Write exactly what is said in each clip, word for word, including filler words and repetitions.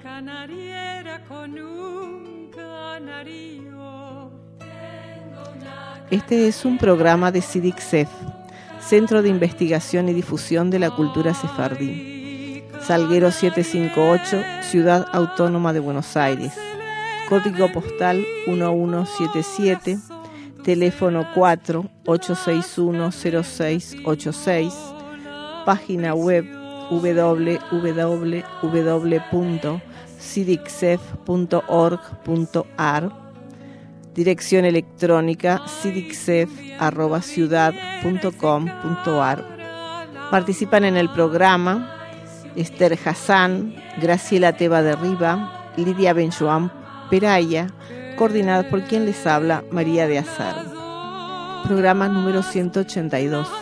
canariera con un canario. Este es un programa de CIDICSEF, Centro de Investigación y Difusión de la Cultura Sefardí. Salguero setecientos cincuenta y ocho, Ciudad Autónoma de Buenos Aires. Código postal uno uno siete siete, teléfono cuatro ocho seis uno cero seis ocho seis, página web doble u doble u doble u punto cidicsef punto org punto a r, dirección electrónica cidicsef arroba ciudad punto com punto a r. Participan en el programa Esther Hassan, Graciela Teba de Riva, Lidia Benjoam Peraya, coordinada por quien les habla, María de Azar. Programa número ciento ochenta y dos.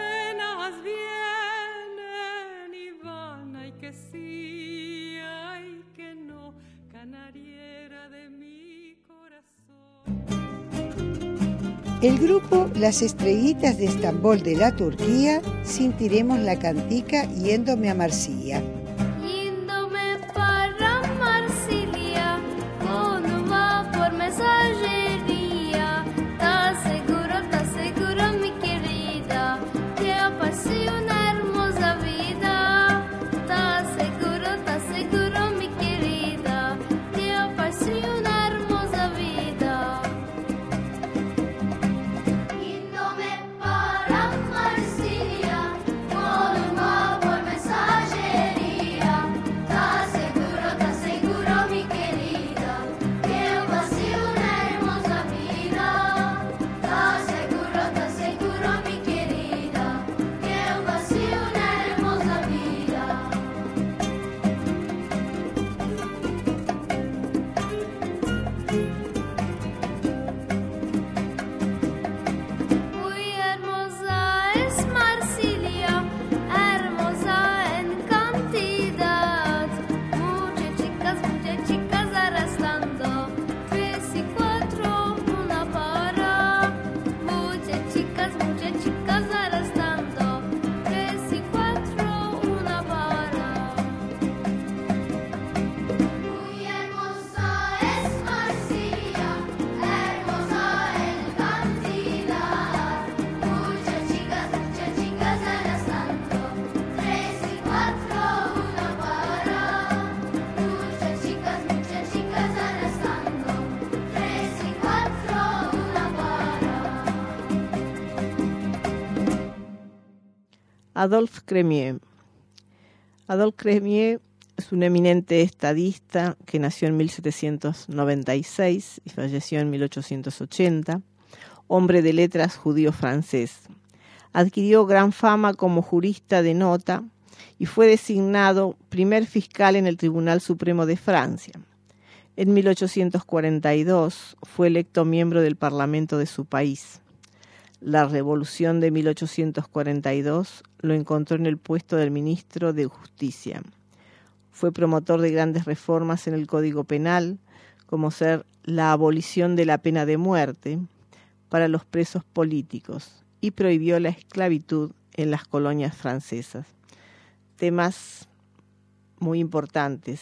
El grupo Las Estrellitas de Estambul de la Turquía, Sentiremos la Cantica yéndome a Marsilia. Yéndome para Marsilia, uno va por mensajería. ¿Estás seguro, estás seguro, mi querida, que apasiona hermosa vida? ¿Estás seguro, estás seguro, mi querida, que apasiona hermosa vida? Adolphe Crémieux. Adolphe Crémieux es un eminente estadista que nació en mil setecientos noventa y seis y falleció en mil ochocientos ochenta, hombre de letras judío francés. Adquirió gran fama como jurista de nota y fue designado primer fiscal en el Tribunal Supremo de Francia. En mil ochocientos cuarenta y dos fue electo miembro del Parlamento de su país. La Revolución de mil ochocientos cuarenta y dos lo encontró en el puesto del ministro de Justicia. Fue promotor de grandes reformas en el Código Penal, como ser la abolición de la pena de muerte para los presos políticos y prohibió la esclavitud en las colonias francesas. Temas muy importantes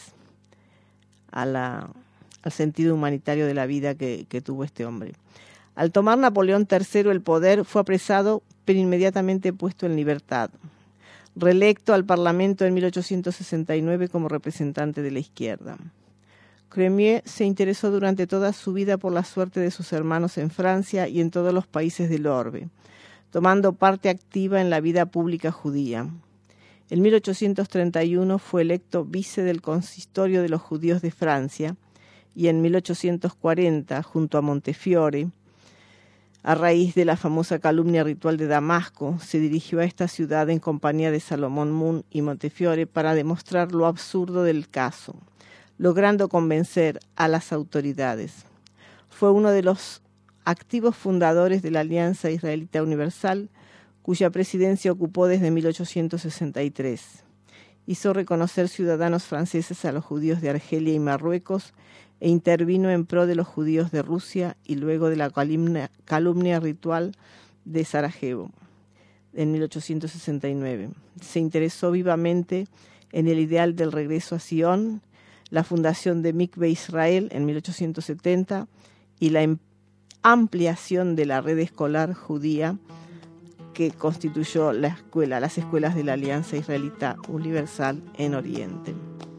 a la, al sentido humanitario de la vida que, que tuvo este hombre. Al tomar Napoleón tercero el poder, fue apresado, pero inmediatamente puesto en libertad. Reelecto al Parlamento en mil ochocientos sesenta y nueve como representante de la izquierda. Crémieux se interesó durante toda su vida por la suerte de sus hermanos en Francia y en todos los países del orbe, tomando parte activa en la vida pública judía. En mil ochocientos treinta y uno fue electo vice del Consistorio de los Judíos de Francia y en mil ochocientos cuarenta, junto a Montefiore, a raíz de la famosa calumnia ritual de Damasco, se dirigió a esta ciudad en compañía de Salomón Moon y Montefiore para demostrar lo absurdo del caso, logrando convencer a las autoridades. Fue uno de los activos fundadores de la Alianza Israelita Universal, cuya presidencia ocupó desde mil ochocientos sesenta y tres. Hizo reconocer ciudadanos franceses a los judíos de Argelia y Marruecos e intervino en pro de los judíos de Rusia y luego de la calumnia, calumnia ritual de Sarajevo en mil ochocientos sesenta y nueve. Se interesó vivamente en el ideal del regreso a Sion, la fundación de Mikve Israel en mil ochocientos setenta y la em- ampliación de la red escolar judía que constituyó la escuela, las escuelas de la Alianza Israelita Universal en Oriente.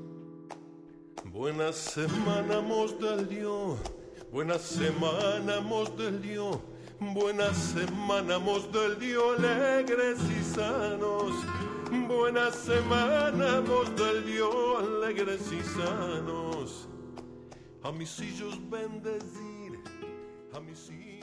Buena semana mos del Dios, buena semana mos del Dios, buena semana mos del Dios, alegres y sanos. Buena semana mos del Dios, alegres y sanos. A mis hijos bendecir, a mis hijos